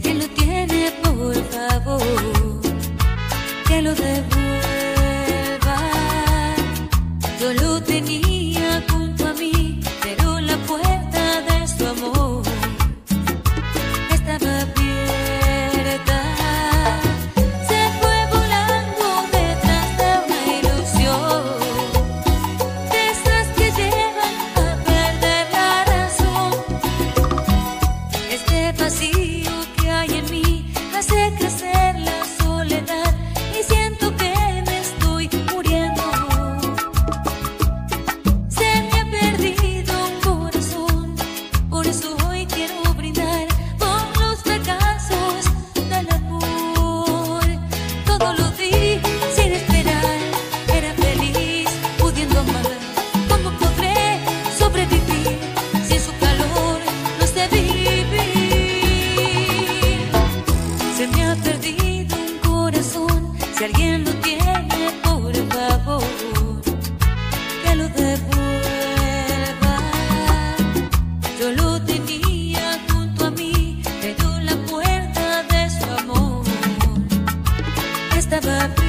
alguien lo tiene, por favor, que lo devuelva. Yo lo tenía junto a mí, pero la puerta de su amor estaba abierta. Se fue volando detrás de una ilusión, de esas que llevan a perder la razón. Este vacío que hay en mí hace crecer la soledad y siento que me estoy muriendo. Se me ha perdido un corazón, por eso hoy quiero brindar por los fracasos del amor. Todo lo di sin esperar, era feliz pudiendo amar. ¿Cómo podré sobrevivir si en su calor no sé vivir? Se me ha perdido un corazón, si alguien lo tiene, por favor, que lo devuelva. Yo lo tenía junto a mí, pero la puerta de su amor estaba abierta.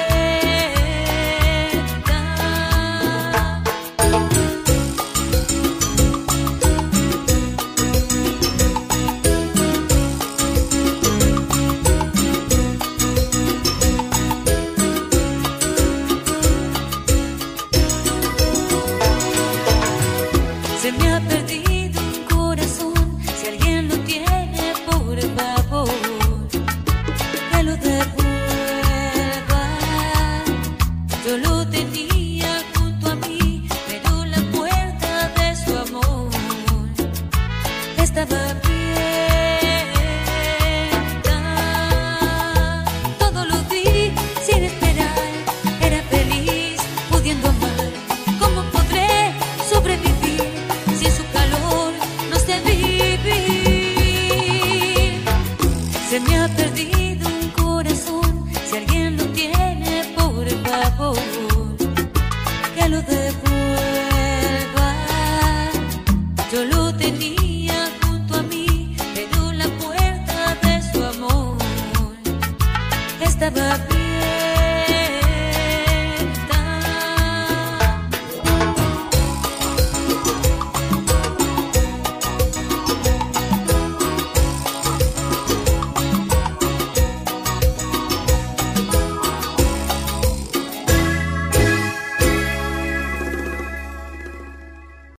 Se me ha perdido un corazón, si alguien lo tiene, por favor, que lo devuelva. Yo lo tenía junto a mí, pero la puerta de su amor estaba abierta. Todo lo di sin esperar, era feliz pudiendo amar. ¿Cómo podré sobrevivir si en su calor no sé vivir? Se me ha perdido un corazón, si alguien lo tiene, por favor, que lo devuelva. Yo lo tenía junto a mí, pero la puerta de su amor estaba abierta.